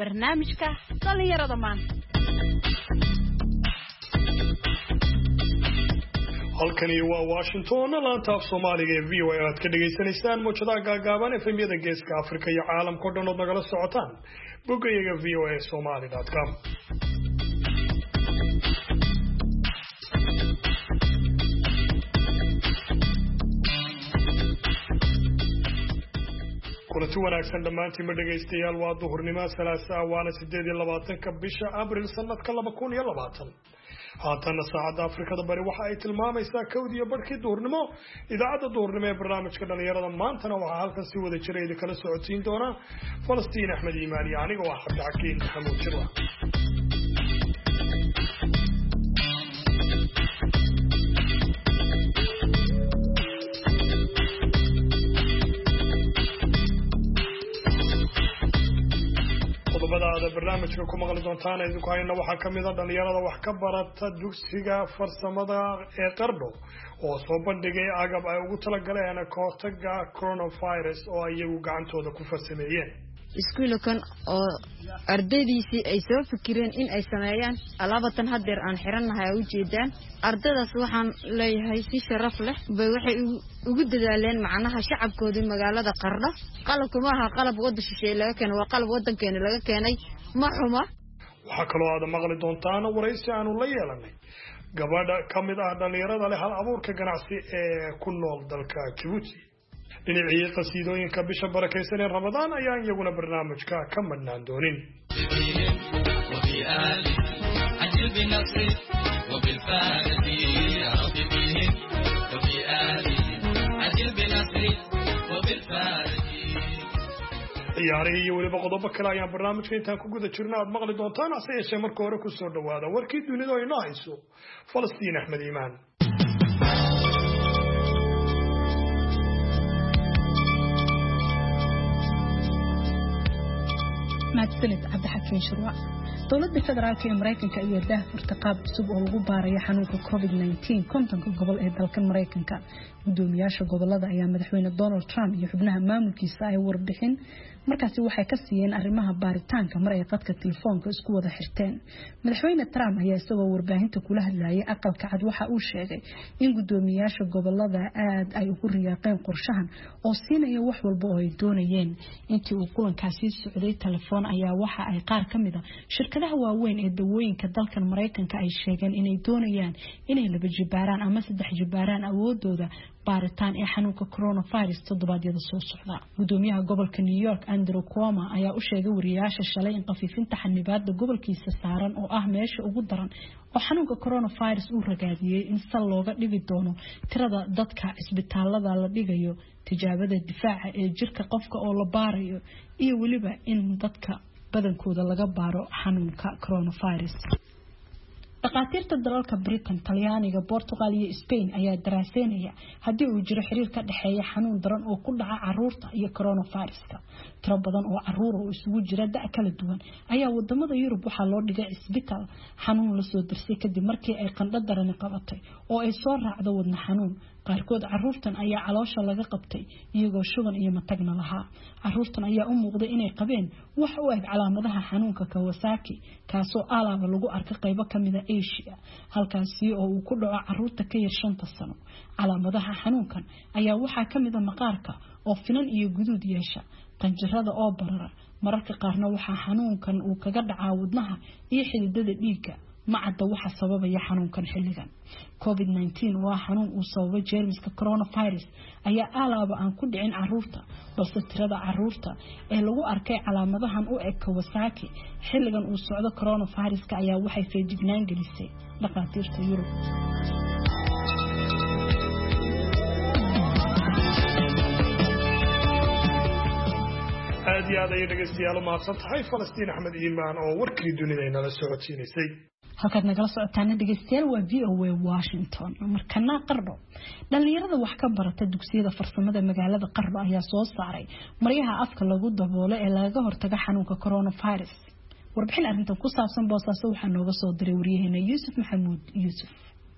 barnaamijka dhalinyarada maanta. halkani waa Washington laanta af Soomaaliga ee VOA aad ka dhageysanaysaan muujada gaagaaban efemyada geeska Afrika iyo caalamka oo dhan oo nagala socotaan boggayaga voasomali.com. kulanti wanaagsan dhamaantiin ma dhageystayaal waa duhurnimo Salaasaa waana 28 bisha Abriil sanadka 2020 haatana saacada Afrikada bari waxa ay tilmaamaysaa 1:00 duhurnimo idaacada duhurnimo ee barnaamijka dhalinyarada maantana waxa halkan si wada jiray idin kala socotiin doona Falastiin Axmed Iimaani aniga waa Xabdi Xakiin Maxamuud Jirwa. qodobada barnaamijka ku maqli doontaan idinku hayna waxa kamid ah dhalinyarada wax ka barata dugsiga farsamada ee Qardho oo soo bandhigay agab ay ugu tala galeen ka hortagga coronavirus oo iyagu gacantooda ku farsameeyeen. iskuulkan oo ardaydiisi ay soo fikireen in ay sameeyaan alaabatan hadeer aan xiranahay u jeedaan ardaydaas waxaan leeyahay si sharaf leh bay waxay ugu dadaaleen macnaha shacabkooda magaalada Qardho qalabku ma aha qalab wada shisheeye laga keenay waa qalab wadankeena laga keenay ma xuma. waxa kaloo aad maqli doontaan waraysi aanu la yeelanay gabadha kamid ah dhalinyarada leh hal abuurka ganacsi ee ku nool dalka Djibouti. dhinacii qasiidooyinka bisha barakeysan ee Ramadaan ayaan iyaguna barnaamijka ka madnaan doonin. ciyaarihii iyo weliba qodobo kale ayaan barnaamijka intaan ku guda jirna aad maqli doontaan hase yeeshee marka hore ku soo dhawaada warkii dunida oo inoo hayso Falastiin Axmed Iimaan. mahadsanid Cabdi Xakiin Shirwa. dowladda federaalka ee Mareykanka ayaa daahfurtay qaab cusub oo lagu baarayo xanuunka COVID-19 kontonka gobol ee dalka Mareykanka. gudoomiyaasha gobolada ayaa madaxweyne Donald Trump iyo xubnaha maamulkiisa ay warbixin markaasi waxay ka siiyeen arrimaha baaritaanka mar ay qadka telefoonka isku wada xirteen. madaxweyne Trump ayaa isagoo warbaahinta kula hadlayay aqalka cad waxa uu sheegay in gudoomiyaasha gobolada aad ay ugu riyaaqeen qorshahan oo siinaya wax walba oo ay doonayeen. intii uu kulankaasi socday telefoon ayaa waxa ay qaar kamid ah shirkadaha waaweyn ee dawooyinka dalkan Mareykanka ay sheegeen inay doonayaan inay laba jibaaraan ama saddex jibaaraan awoodooda baaritaan ee xanuunka coronavirus toddobaadyada soo socda. gudoomiyaha gobolka New York Andrew Cuomo ayaa u sheegay wariyaasha shalay in qafiifinta xanibaadda gobolkiisa saaran oo ah meesha ugu daran oo xanuunka coronavirus uu ragaadiyay in sal looga dhigi doono tirada dadka isbitaalada la dhigayo tijaabada difaaca ee jirka qofka oo la baarayo iyo waliba in dadka badankooda laga baaro xanuunka coronavirus. dhaqaatiirta dalalka Britain, Talyaaniga, Portugal iyo Spain ayaa daraaseynaya haddii uu jiro xiriir ka dhaxeeya xanuun daran oo ku dhaca caruurta iyo coronavirus-ka. tiro badan oo caruur oo isugu jira da' kala duwan ayaa wadamada Yurub waxaa loo dhigay isbitaal xanuun la soo dirsay kadib markii ay qandho daran qabatay oo ay soo raacdo wadna xanuun. qaarkood caruurtan ayaa caloosha laga qabtay iyagoo shuban iyo matagna lahaa. caruurtan ayaa u muuqday inay qabeen wax u eg calaamadaha xanuunka Kawasaki kaasoo alaaba lagu arkay qaybo kamid ah Asia halkaasi oo uu ku dhaco caruurta ka yar 5 sano. calaamadaha xanuunkan ayaa waxaa kamid ah maqaarka oo finan iyo guduud yeesha, qanjirada oo barara, mararka qaarna waxaa xanuunkan uu kaga dhacaa wadnaha iyo xididada dhiigga. ma cadda waxa sababaya xanuunkan xilligan. COVID-19 waa xanuun uu sababay jeermiska coronavirus ayaa alaaba aan ku dhicin caruurta balse tirada caruurta ee lagu arkay calaamadahan u eg Kawasaki xilligan uu socdo coronavirus-ka ayaa waxay feejignaan gelisay dhaqaatiirta Yurub. aad iyo aad ayay dhegeystayaal u mahadsan tahay Falastiin Axmed Iimaan oo warkii dunida inala socodsiinaysay. halkaad nagala socotaan dhageystayaal waa VOA Washington. markana Qardho dhalinyarada wax ka barata dugsiyada farsamada magaalada Qardho ayaa soo saaray maryaha afka lagu daboolo ee laga hortaga xanuunka coronavirus. warbixin arrintan ku saabsan Boosaaso waxaa nooga soo diray wariyaheena Yuusuf Maxamuud Yuusuf.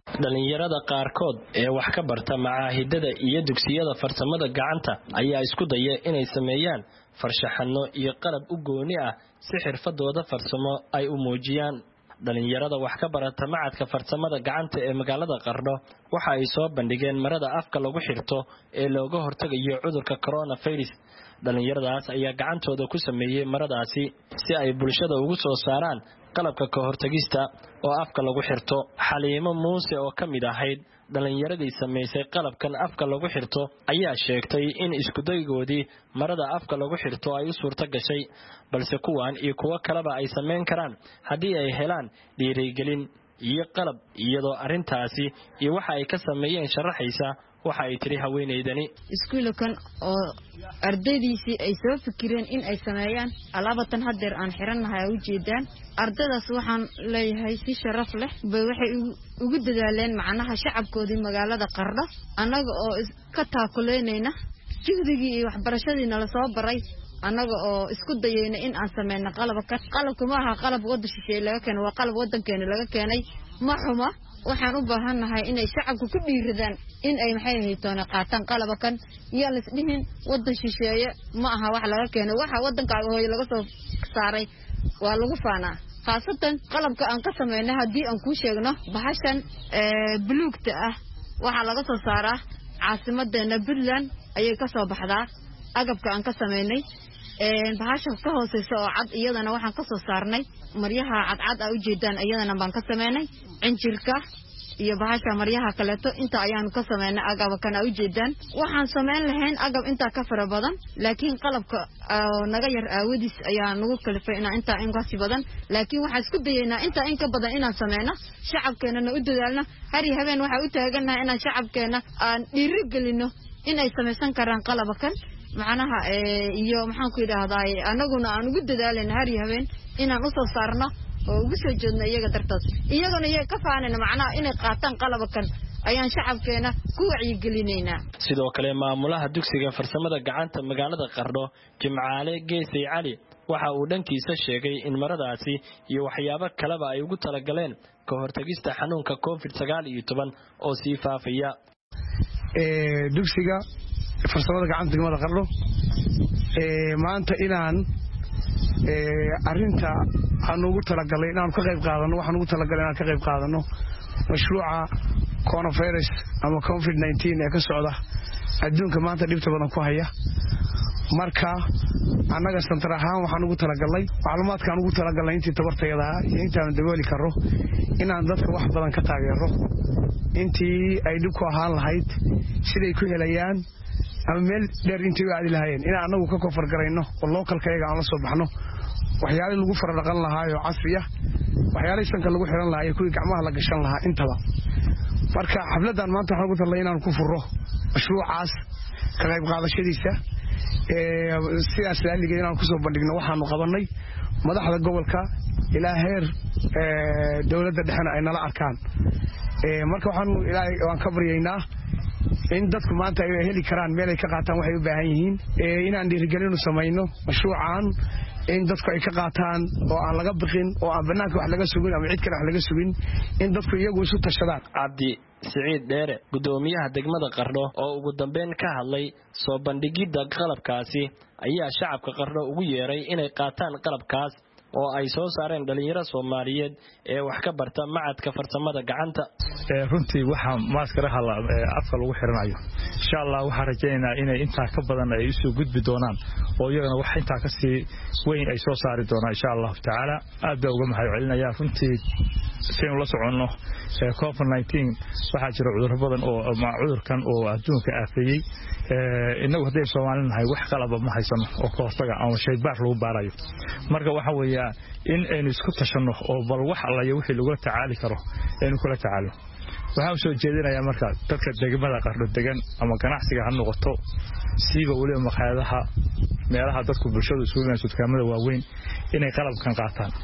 dhalinyarada qaarkood ee wax ka barta macaahidada iyo dugsiyada farsamada gacanta ayaa isku daya inay sameeyaan farshaxano iyo qalab u gooni ah si xirfadooda farsamo ay u muujiyaan. dhalinyarada wax ka barata macadka farsamada gacanta ee magaalada Qardho waxa ay soo bandhigeen marada afka lagu xirto ee looga hortagayo cudurka coronavirus. dhalinyaradaas ayaa gacantooda ku sameeyay maradaasi si ay bulshada ugu soo saaraan qalabka ka hortagista oo afka lagu xirto. Xaliimo Muuse oo kamid ahayd dhalinyaradii sameysay qalabkan afka lagu xirto ayaa sheegtay in isku daygoodii marada afka lagu xirto ay u suurta gashay, balse kuwan iyo kuwa kaleba ay sameyn karaan haddii ay helaan dhiirigelin iyo qalab. iyadoo arintaasi iyo waxa ay ka sameeyeen sharaxaysa waxa ay tiri haweeneydani. iskuulkan oo ardaydiisii ay soo fikireen in ay sameeyaan alaabatan hadeer aan xiranahay u jeedaan. ardaydaas waxaan leeyahay si sharaf leh bay waxay ugu dadaaleen macnaha shacabkoodii magaalada Qardho anaga oo ka taakuleynayna jihdigii iyo waxbarashadii nala soo baray anaga oo isku dayayna in aan sameeyno qalabka ma aha qalab wada shisheeye laga keenay, waa qalab wadankeena laga keenay. ma xuma waxaan u baahanahay inay shacabku ku dhiiradaan in ay maxay haytoona qaataan qalabkan iyo la isdhihin wadan shisheeye ma aha wax laga keenay, waxa wadankaaga hooyo laga soo saaray waa lagu faanaa. khaasatan qalabka aan ka sameeyay hadii aan ku sheegno bahashan buluugta ah waxa laga soo saaraa caasimadeena Puntland ayay ka soo baxdaa. agabka aan ka sameeynay bahasha ka hooseysa oo cad iyadana waxaan ka soo saarnay maryaha cadcad ah u jeedaan iyadana baan ka sameeynay injirka iyo bahasha maryaha kaleeto inta ayaan ka sameeynay agabkan u jeedaan. waxaan sameyn lahayn agab inta ka fara badan laakiin qalabka naga yar aawadiis ayaa nagu kalifay inta in ka si badan, laakiin waxa isku dayeynaa inta in ka badan inaan sameeyno shacabkeena u dadaalno. hari habeen waxa u taaganahay inaan shacabkeena aan dhiirigelino in ay sameeysan karaan qalabkan macnaha iyo maxaan ku yiraahdaa anaguna aan ugu dadaalno hari habeen inaan u soo saarno oo ugu soo jeedno iyaga dartood iyaguna ay ka faanayna macnaha inay qaataan qalabkan ayaan shacabkeena ku wacyigelinayna. sidoo kale maamulaha dugsiga farsamada gacanta magaalada Qardho Jimcaale Geesay Cali waxa uu dhankiisa sheegay in maradaasi iyo waxyaabo kaleba ay ugu talagaleen ka hortagista xanuunka COVID-19 oo sii faafaya. dugsiga farsamada gacanta magaalada Qardho maanta inaan arinta aan ugu talagalay inaan ka qayb qaadano waxaan ugu talagalay inaan ka qayb qaadano mashruuca coronavirus ama COVID-19 ee ka socda adduunka maanta dhibta badan ku haya. marka anaga santar ahaan waxaan ugu talagalay macluumaadkaan ugu talagalay intii tabartayada iyo intaan dabooli karo inaan dadka wax badan ka taageero intii ay dhib ku ahaan lahayd siday ku helayaan ama meel dheer intii aad lahayn in anagu ka kofar garayno oo localkayga aan la soo baxno waxyaalo lagu faradhaqan lahaa oo casri ah waxyaalo sanka lagu xiran lahaa iyo kuwi gacmaha la gashan lahaa intaba. marka xafladan maanta waxaan ugu talay inaan ku furo mashruucaas ka qayb qaadashadiisa sidaas laaliga inaan ku soo bandhigno waxaanu qabanay madaxda gobolka ilaa heer dawladda dhexe ay nala arkaan. marka waxaan ilaahay waan ka baryaynaa in dadku maanta ay heli karaan meel ay ka qaataan waxay u baahan yihiin inaan dhiirigelin u sameeyno mashruucan in dadku ay ka qaataan oo aan laga bixin oo aan banaanka wax laga sugin ama cid kale wax laga sugin in dadku iyagu isu tashadaan. Cabdi Siciid Dheere gudoomiyaha degmada Qardho oo ugu dambeyn ka hadlay soo bandhigida qalabkaasi ayaa shacabka Qardho ugu yeeray inay qaataan qalabkaas oo ay soo saareen dhalinyaro Soomaaliyeed ee wax ka barta macadka farsamada gacanta. runtii waxa maaskaraha afka lagu xiranayo insha Allah waxa rajaynaynaa inay inta ka badan ay isu gudbi doonaan oo iyagana wax inta ka sii weyn ay soo saari doonaan insha Allah taala. aad baa uga mahadcelinayaa runtii seen la socono COVID-19 waxa jira cudur badan oo cudurkan oo adduunka aafeeyay inagu haday Soomaaliyeed wax qalaba ma haysano oo ka hortaga ama shay baar lagu baarayo. marka waxa weeyaa in aynu isku tashano oo bal wax alla iyo wixii lagu tacaali karo aynu kula tacaalo. waxaan soo jeedinayaa marka dadka degmada Qardho degan ama ganacsiga ha noqoto siiba waliba maqaayadaha meelaha dadku bulshadu isugu yimaadaan dukaamada waaweyn inay qalabkan qaataan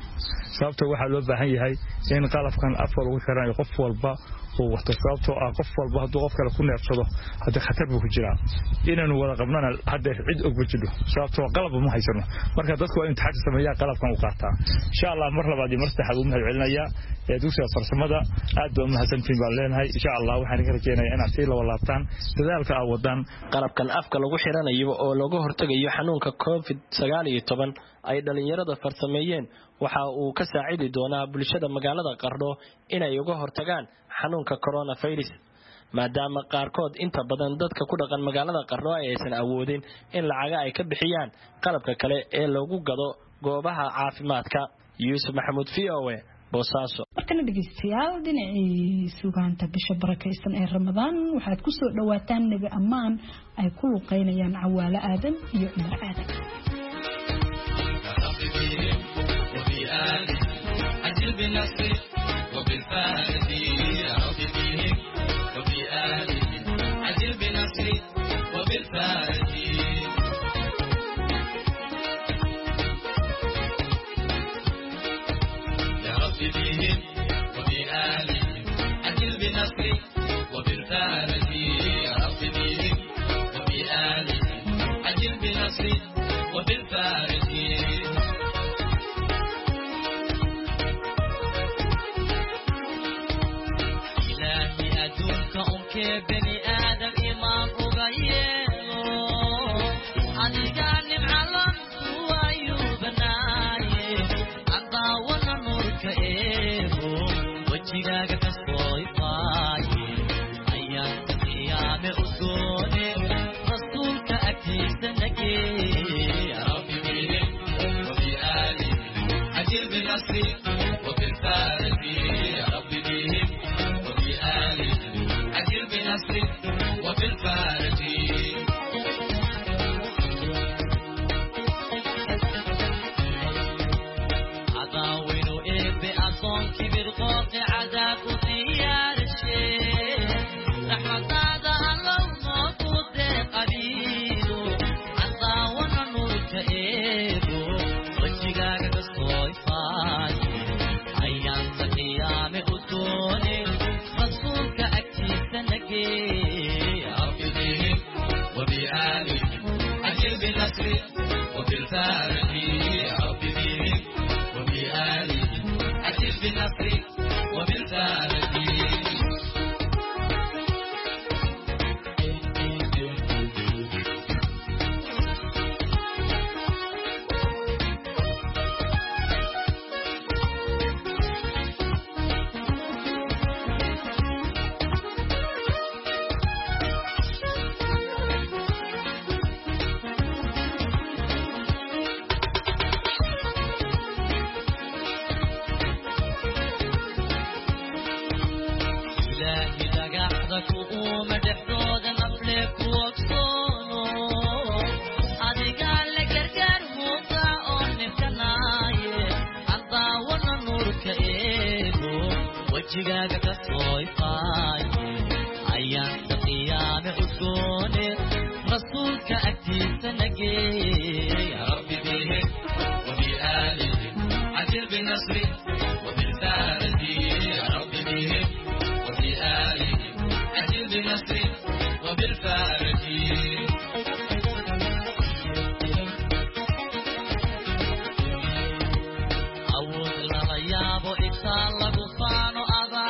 sababtoo waxa loo baahan yahay in qalabkan afka lagu xiranayo qof walba oo waqti sababtoo ah qof walba hadduu qof kale ku neefsado hadda khatar buu ku jiraa inaanu wada qabnana hadda cid og bajido sababtoo qalab ma haysano marka dadku waa in taxadar sameeyaa qalabkan u qaataa insha Allah mar labaad iyo mar saddexaad u mahad celinaya dugsiga farsamada aad baa mahadsantiin baan leenahay insha Allah waxaan ka rajeynayaa in aad si la walaabtaan dadaalka aad wadaan qalabkan afka lagu xiranayo oo looga hortagayo xanuunka COVID-19 ay dhalinyarada farsameeyeen waxa uu ka saacidi doonaa bulshada magaalada Qardho inay uga hortagaan xanuunka coronavirus maadaama qaarkood inta badan dadka ku dhaqan magaalada Qardho aysan awoodin in lacag ay ka bixiyaan qalabka kale ee lagu gado goobaha caafimaadka Yusuf Maxamuud VOA Boosaaso markana dhageystayaal dhinacii suugaanta bisha barakeysan ee Ramadaan waxaad ku soo dhawaataan nabi ammaan ay ku luqeynayaan Cawaale Aadan iyo Cumar Aadan عجل بالنصر وبالفارس يا رب بهم وبآله عجل بالنصر وبالفارس يا رب بهم وبآله عجل بالنصر وبالفارس يا رب بهم وبآله عجل بالنصر وبالفارس بني آدم إمام أغيره أدقاني معلم وأيوب نايه عطاونا نور كإيبو وجيغاك كسبوي فايه أيام قيام أسكوني رسولك أكيد نكي يا ربي بهم وبآله عجل بالنصر وبالفارس يا ربي بهم وبآله عجل بنصر وبالفارس عطاوين وإب أصون كبير قاطع عذاب وديار الشيء رحمة هذا الله موجود قليله عطاوين نور كإيبو وجيغاك كسوي فاي أيام القيام أسوني رسولك أكيد نجي يا رب بهم وبآله عجل بنصر وبالفارس يا رب بهم وبآله عجل بنصر وبالفارس وجهك كسوي فاي أيام القيام أسكوني رسولك أكيد نجي يا رب بهم وبآله عجل بنصري وبالفارس يا رب بهم وبآله عجل بنصري وبالفارس أول لغياب إكسال لغفانو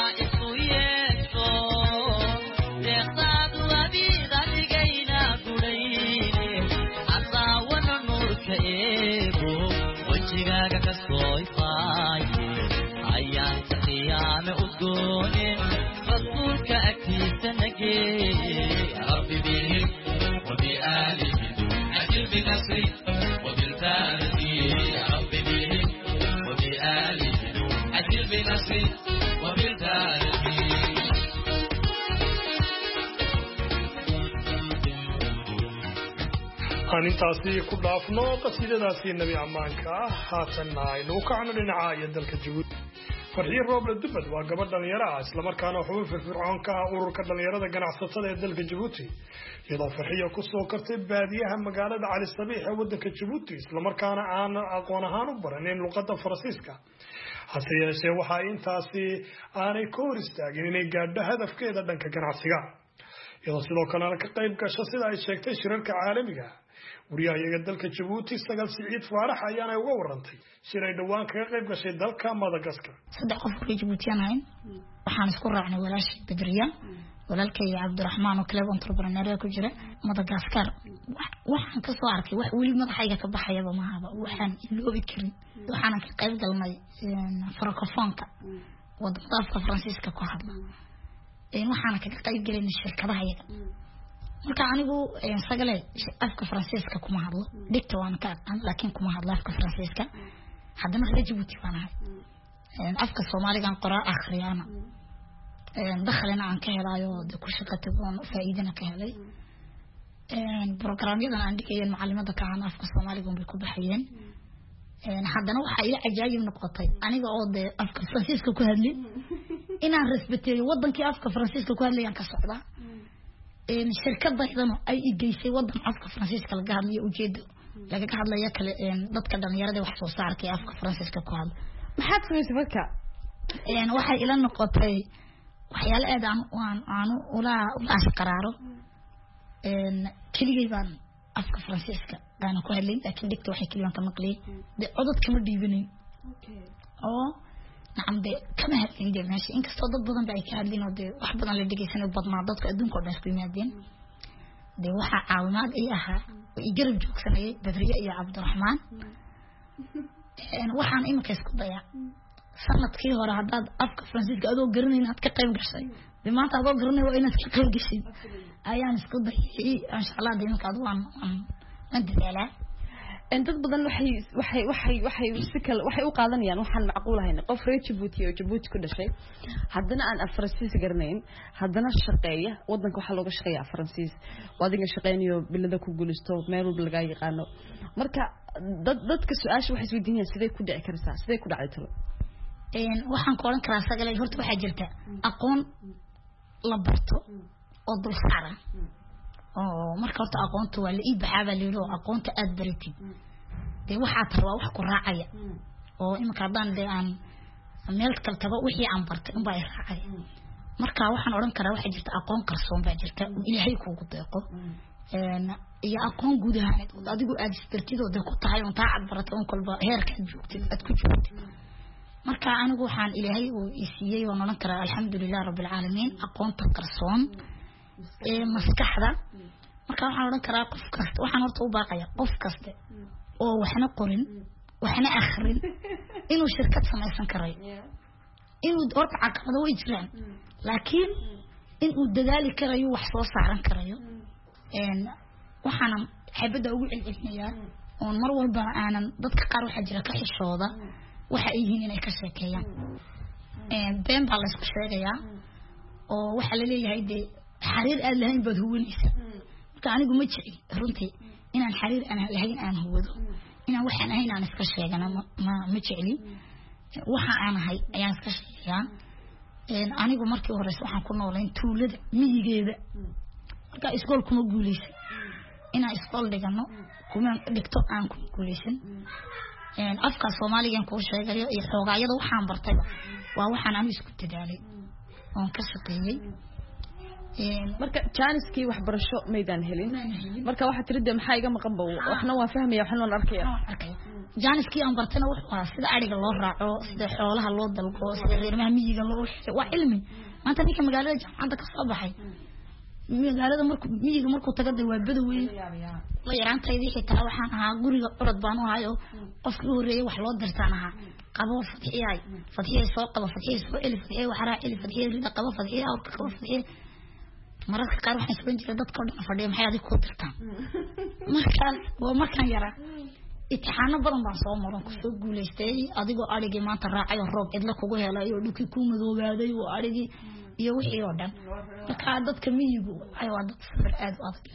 كسوي فاي أيام قيام أسكوني رسولك أكيد نجي يا رب بهم وبآله عجل بنصري وبالفارس يا رب بهم وبآله عجل بنصري وبالفارس aan intaasi ku dhaafno qasiidadaasi nabi ammaanka ah haatanna aynu u kacno dhinaca dalka Jabuuti farxiin rooble dubad waa gabadh dhalinyaro ah isla markaana xubin firfircoon ka ah ururka dhalinyarada ganacsatada ee dalka Jabuuti iyadoo farxiyo ku soo kartay baadiyaha magaalada Cali Sabiix ee wadanka Jabuuti isla markaana aan aqoon ahaan u baranin luqadda Faransiiska hase yeeshee waxaa intaasi aanay ka hor istaagin inay gaadho hadafkeeda dhanka ganacsiga iyadoo sidoo kalena ka qayb gasho sida ay sheegtay shirarka caalamiga wariyahayaga dalka Jabuuti Sagal Siciid Faarax ayaana uga warantay shir ay dhawaan kaga qayb gashay dalka Madagascar. saddex qof oo Jabuutiyan ahayn waxaan isku raacnay walaashii Badriya walaalkay Cabdiraxmaan oo club entrepreneur ku jira Madagascar waxaan ka soo arkay wax wali madaxayga ka baxayaba ma aha waxaan iloobi karin waxaan ka qayb galnay francophone-ka wadada afka Faransiiska ku hadla waxaan ka qayb galnay shirkadaha iyaga marka anigu sagale afka Faransiiska kuma hadlo dhigta waan ka laakiin kuma hadlo afka Faransiiska haddana reer Jabuuti waan ahay afka Soomaaliga qoraa akhriyana دخلنا عن كهلا يود كل شيء كتبون فائدنا كهلا برنامجنا عندك هي المعلمة كان أفكار الصومالي قوم بيكون بحيين حدنا وحيل عجائب نقطة أنا قاعد أفكار فرانسيسكو كهلي إن الرسبتي وضن كي أفكار فرانسيسكو كهلي يعني كصعبة الشركات ضيعنا أي جيسي وضن أفكار فرانسيسكو الجامعة وجد لكن هذا يأكل ضد كلام يرد وحصو صار كي أفكار فرانسيسكو كهل ما حد في سبكة يعني واحد إلى النقطة waxyaal aad aan ula asqaraaro kaliya baan afka Faransiiska aan ku hadlay laakiin digta waxay kaliya ka maqlay codad kama dhiibinay oo nacamde kama hadlin meesha inkastoo dad badan ay ka hadlin oo wax badan la dhageysan oo badnaa dadka adduunka oo dhan isku yimaadeen waxa caawimaad ay ahaa oo garab joogsanay Badriya iyo Cabdiraxmaan waxaan imika isku dayaa sanadkii hore hadaad afka Faransiiska adoo garanay inaad ka qayb gashay maanta adoo garanay waa inaad ka qayb gashay ayaan isku dayay insha Allah deemanka aad waan dadaalaa dad badan waxay u qaadanayaan waxaan macquul ahayn qof reer Jabuuti oo Jabuuti ku dhashay haddana aan Faransiis garanayn haddana shaqeeya wadanka waxa looga shaqeeyaa Faransiis wadiga shaqeeyo bilada ku guulaysto meel walba laga yaqaano marka dadka su'aasha waxay isweydiinayaan sidee ku dhici kartaa sidee ku dhacay waxaan ku oran karaa sagalay horta waxa jirta aqoon la barto oo dul saaran oo marka horta aqoontu waa la iibxaaba leeyo aqoonta aad baratid waxa tarwa wax ku raacaya oo imka hadaan aan meel kale tago wixii aan bartay in baa ay raacay marka waxaan oran karaa waxa jirta aqoon qarsoon baa jirta Ilaahay kuugu deeqo iyo aqoon guud ahaan adigu aad isbartid oo ku tahay oo taacad barato oo kolba heerka joogtid aad ku joogtid marka anigu waxaan Ilaahay oo isiiyay oo noqon kara alxamdulillah rabbil alamin aqoonta qarsoon maskaxda marka waxaan oran karaa qof kasta waxaan horta u baaqaya qof kasta oo waxna qorin waxna akhrin inuu shirkad samaysan karayo inuu horta caqabado way jiraan laakiin inuu dadaali karayo wax soo saaran karayo waxaan xabada ugu celcelinayaa oo mar walba aanan dadka qaar waxa jira ka xishooda waxa ay yihiin inay ka sheekeeyaan been baa la isku sheegayaa oo waxa la leeyahay xariir aad lahayn bad huwanaysa marka anigu ma jecel runtii inaan xariir aan lahayn aan huwado inaan waxaan ahayn aan iska sheegana ma jeceli waxa aan ahay ayaan iska sheegaa anigu markii hore waxaan ku noolayn tuulada miyigeeda marka iskool kuma guuleysan inaan iskool dhigano kuma dhigto aan ku guuleysan afka Soomaaliga ku sheegayo iyo xogaayada waxaan bartay waa waxaan aan isku dadaalay oo ka shaqeeyay marka jaaniskii wax barasho meedan helin marka waxa tirida maxay iga maqan baa waxna waa fahmaya waxna waan arkaya jaaniskii aan bartana waxa sida ariga loo raaco sida xoolaha loo dalgo sida reermaha miyiga loo waa cilmi maanta ninka magaalada jaamacada ka soo baxay magaalada markuu tagaday waa badawey la yaraantaydii xitaa waxaan ahaa guriga orod baan u hayo qofkii u horeeyay wax loo dirtaan ahaa qabo fadhiyay soo qabo fadhiyay soo eli fadhiyay waxara eli fadhiyay rida qabo fadhiyay awrka qabo fadhiyay mararka qaar waxaan soo jiray dadka oo dhan fadhiya maxay adiga ku dirtaan markaan yara imtixaano badan baan soo maray ku soo guuleystay adigoo arigii maanta raacay roob cidla kugu helay oo dhulkii ku madoobaaday oo arigii iyo wixii oo dhan marka dadka miyigu ay waa dad sabir aad u adag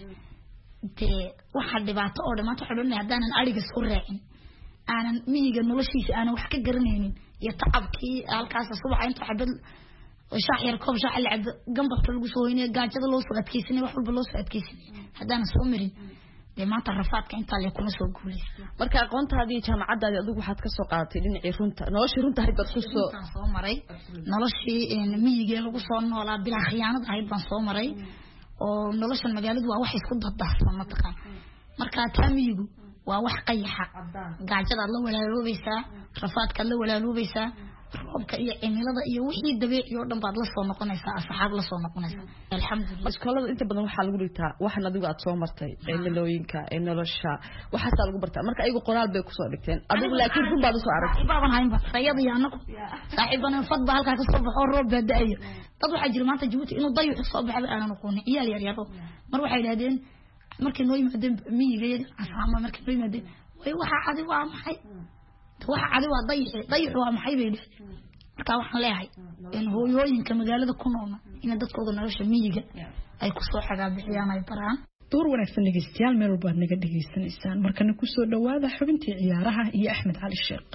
waxa dhibaato oo dhamaanta xubin hadaanan ariga soo raacin aanan miyiga noloshiisa aanan wax ka garanaynin iyo tacabkii halkaas subax inta xabad shaaxyar koob shaax lacab gambarka lagu soo hoynay gaajada loo soo adkeysanay wax walba loo soo adkeysanay hadaan soo marin dee maanta rafaadka intaa le kuma soo guulaysa marka aqoontaadii jaamacadaadii adigu waxaad ka soo qaadatay dhinacii runta noloshii runta ahayd baad ku soo maray noloshii miyigee lagu soo noolaa bilaa khiyaanad ahayd baan soo maray oo noloshan magaaladu waa wax isku daddaahsan mataqaan marka taa miyigu waa wax qayaxa gaajadaad la walaaloobaysaa rafaadkaad la walaaloobaysaa roobka iyo cimilada iyo wixii dabiici oo dhan baad la soo noqonaysaa asxaab la soo noqonaysaa alxamdulillah iskoolada inta badan waxaa lagu dhigtaa waxan adigu aad soo martay cimilooyinka nolosha waxaasaa lagu bartaa marka ayagu qoraal bay kusoo dhigteen adigu laakiin run baad usoo aragtay baaban haynba rayada iyo anagu saaxiibana fadba halkaa kasoo baxo roob baa da-ayo dad waxaa jira maanta Jabuuti inuu dayuxu soo baxaba aanan aqoonin ciyaal yar yaro mar waxay yidhahdeen markii noo yimaadeen miyigeeda asaama markii noo yimaadeen way waxa cadi waa maxay waxa cadi waa dayuxu waa maxay bay yidhahdeen marka waxaan leeyahay in hooyooyinka magaalada ku nool in dadkooda nolosha miyiga ay ku soo xagaa bixiyaan ay baraan door wanaagsan dhegeystayaal meel walba naga dhageysanaysaan markana ku soo dhawaada xubintii ciyaaraha iyo Axmed Cali Sheekh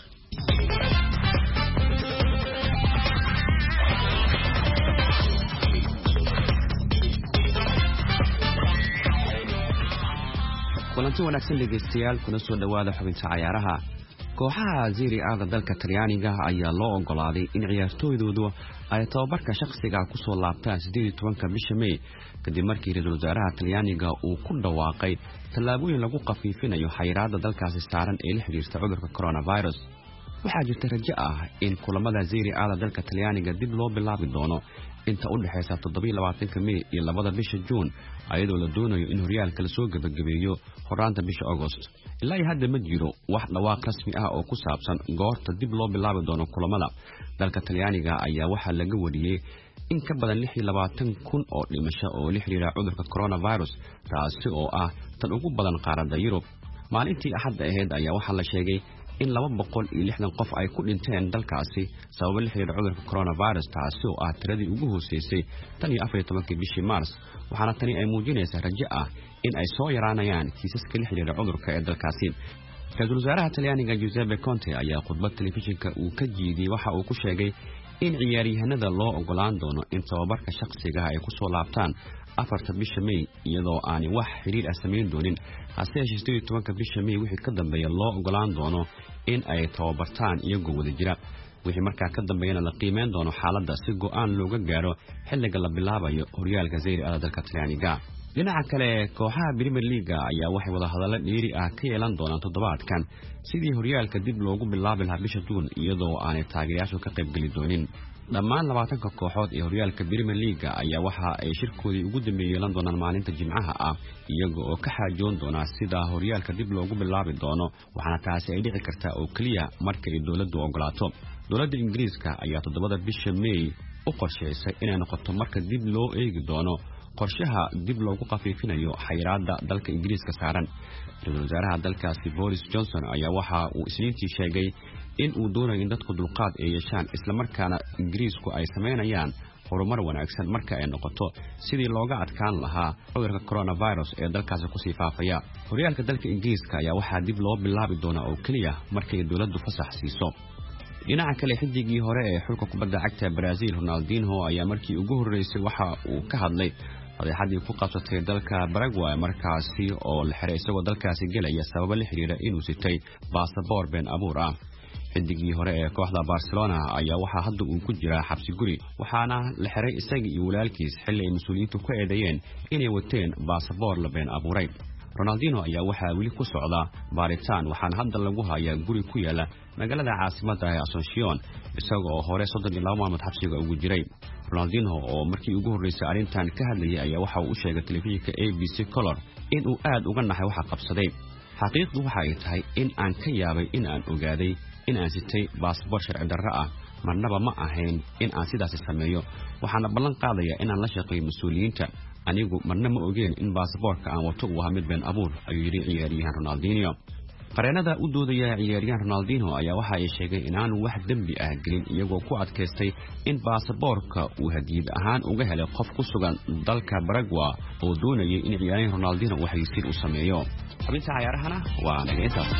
kulanti wanaagsan dhegeystayaal kuna soo dhawaada xubinta ciyaaraha kooxaha Serie A dalka Talyaaniga ayaa loo ogolaaday in ciyaartooydoodu ay tababarka shakhsiga ku soo laabtaan 18 bisha May kadib markii ra'iisul wasaaraha Talyaaniga uu ku dhawaaqay tallaabooyin lagu qafiifinayo xayiraadda dalkaasi saaran ee la xiriirta cudurka coronavirus. waxaa jirta rajo ah in kulamada Serie A dalka Talyaaniga dib loo bilaabi doono inta u dhaxaysa 27 May iyo 2 bisha June ayadoo la doonayo in horyaalka la soo gabagabeeyo horaanta bisha August. ilaa hadda ma jiro wax dhawaaq rasmi ah oo ku saabsan goorta dib loo bilaabi doono kulamada. dalka Talyaaniga ayaa waxa laga wariyay in ka badan 26,000 oo dhimasho oo la xiriira cudurka coronavirus taasi oo ah tan ugu badan qaaradda Yurub. maalintii Axadda ahayd ayaa waxa la sheegay in 260 qof ay ku dhinteen dalkaasi sabab la xiriira cudurka coronavirus taasi oo ah tiradii ugu hooseysay tan iyo 14 bishii Maars. waxaana tani ay muujinaysaa rajo ah in ay soo yaraanayaan kiisaska la xiriira cudurka ee dalkaasi. ra'iisul wasaaraha Talyaaniga Giuseppe Conte ayaa khudbad telefishinka uu ka jeediyay waxa uu ku sheegay in ciyaaryahanada loo ogolaan doono in tababarka shakhsiga ay ku soo laabtaan 4 bisha May iyadoo aan wax xiriir ah sameyn doonin hase yeeshee 17 bisha May wixii ka dambeeya loo ogolaan doono in ay tababartaan iyagoo wada jira wixii markaa ka dambeeyana la qiimeyn doono xaaladda si go'aan looga gaaro xilliga la bilaabayo horyaalka Serie A dalka Talyaaniga. dhinaca kale kooxaha Premier League ayaa waxay wada hadallo dheeri ah ka yeelan doonaan toddobaadkan sidii horyaalka dib loogu bilaabi lahaa bisha June iyadoo aanay taageerayaashu ka qayb gali doonin. dhammaan 20 kooxood ee horyaalka Premier League ayaa waxa ay shirkoodii ugu dambeeyay yeelan doonaan maalinta Jimcaha ah iyaga oo ka xaajoon doona sida horyaalka dib loogu bilaabi doono waxaana taasi ay dhici kartaa oo kaliya marka ay dawladdu ogolaato. dawladda Ingiriiska ayaa 7 bisha May u qorsheysay inay noqoto marka dib loo eegi doono qorshaha dib loogu qafiifinayo xayiraadda dalka Ingiriiska saaran. ra'iisul wasaaraha dalkaasi Boris Johnson ayaa waxa uu isniintii sheegay in uu doonayo in dadku dulqaad ay yeeshaan isla markaana Ingiriisku ay sameynayaan horumar wanaagsan marka ay noqoto sidii looga adkaan lahaa cudurka coronavirus ee dalkaasi ku sii faafaya. horyaalka dalka Ingiriiska ayaa waxaa dib loo bilaabi doonaa oo kaliya markay dawladdu fasax siiso. dhinaca kale xiddigii hore ee xulka kubadda cagta Brazil Ronaldinho ayaa markii ugu horeysay waxa uu ka hadlay fadeexadii ku qabsatay dalka Paraguay markaasi oo la xiray isagoo dalkaasi galaya sabab la xiriira inuu sitay baasaboor been abuur ah. xiddigii hore ee kooxda Barcelona ayaa waxa hadda uu ku jiraa xabsi guri waxaana la xiray isaga iyo walaalkiis xilli ay mas'uuliyiintu ku eedeeyeen inay wateen baasaboor la been abuuray. Ronaldinho ayaa waxa wili ku socda baaritaan waxaana hadda lagu hayaa guri ku yaala magaalada caasimadda ee Asunción isagoo hore 32 maalmood xabsiga ugu jiray. Ronaldinho oo markii ugu horeysay arrintan ka hadlayay ayaa waxa uu u sheegay telefishinka ABC Color in uu aad uga naxay waxa qabsaday. xaqiiqdu waxa ay tahay in aan ka yaabay in aan ogaaday in aan sitay baasaboor sharci darro ah marnaba ma ahayn in aan sidaas sameeyo waxaana ballan qaadayaa inaan la shaqeeyo mas'uuliyiinta anigu marna ma ogeen in baasaboorka aan wato uu ahaa mid been abuur ayuu yiri ciyaaryahan Ronaldinho. qareenada u doodaya ciyaaryahan Ronaldinho ayaa waxa ay sheegay in aanu wax dambi ah gelin iyagoo ku adkaystay in baasaboorka uu hadiyad ahaan uga helay qof ku sugan dalka Paraguay oo doonayay in ciyaaryahan Ronaldinho uu xayisiin u sameeyo. xubinta ciyaarahana waa naga intaas.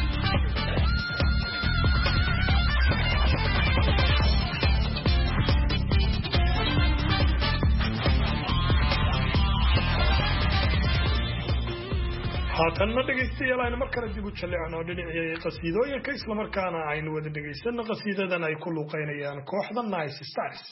haatanna dhegaystayaal aynu mar kale dib u jalleecno dhinacii qasiidooyinka islamarkaana aynu wada dhegaysanno qasiidadan ay ku luuqeynayaan kooxda Nice Stars.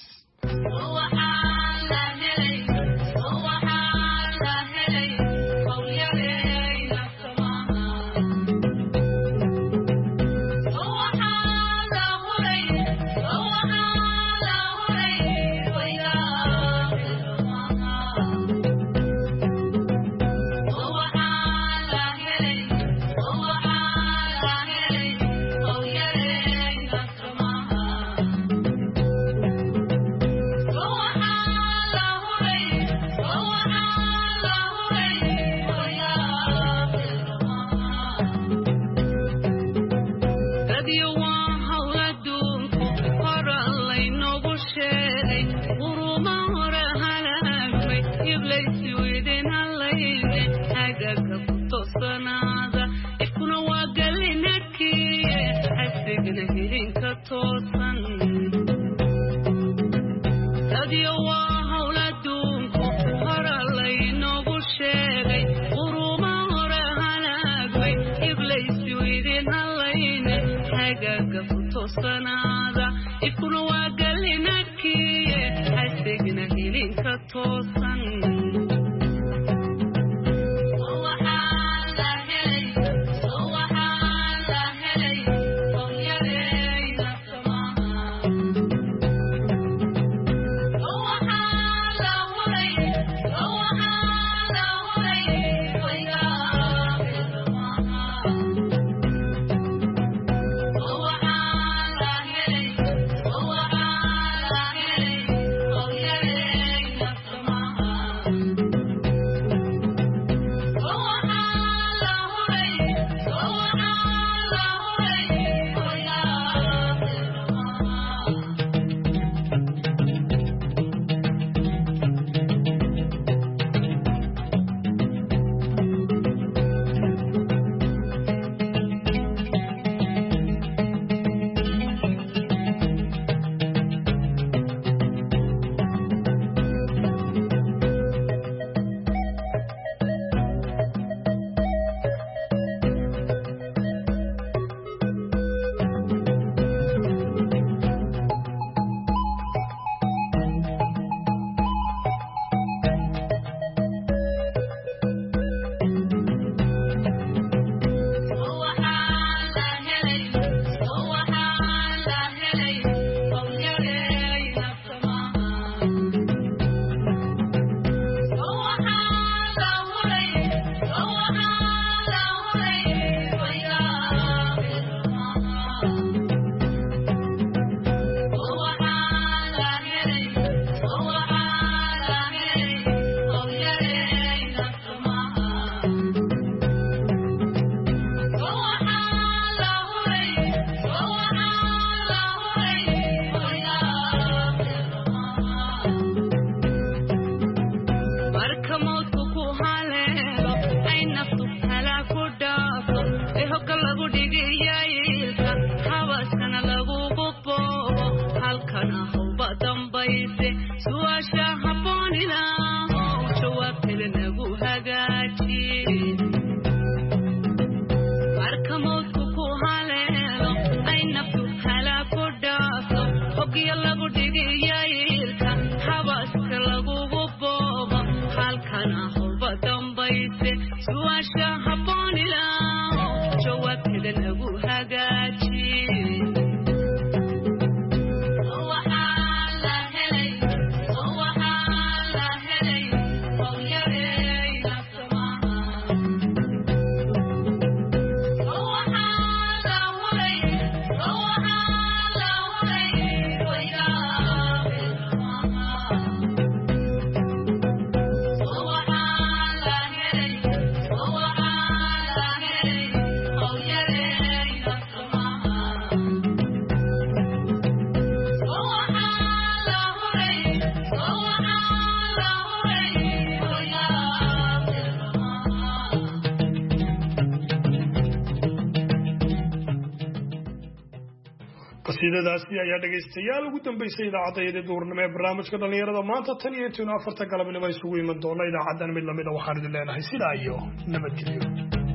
Oh, qasiidadaasi ayaa dhegaystayaal ugu dambeysay idaacadda duurnimo ee barnaamijka dhalinyarada maanta tan iyo intiina 4 galabnimo isugu iman doona idaacadan mid lamid ah waxaan idin leenahay sidaa iyo nabadgelyo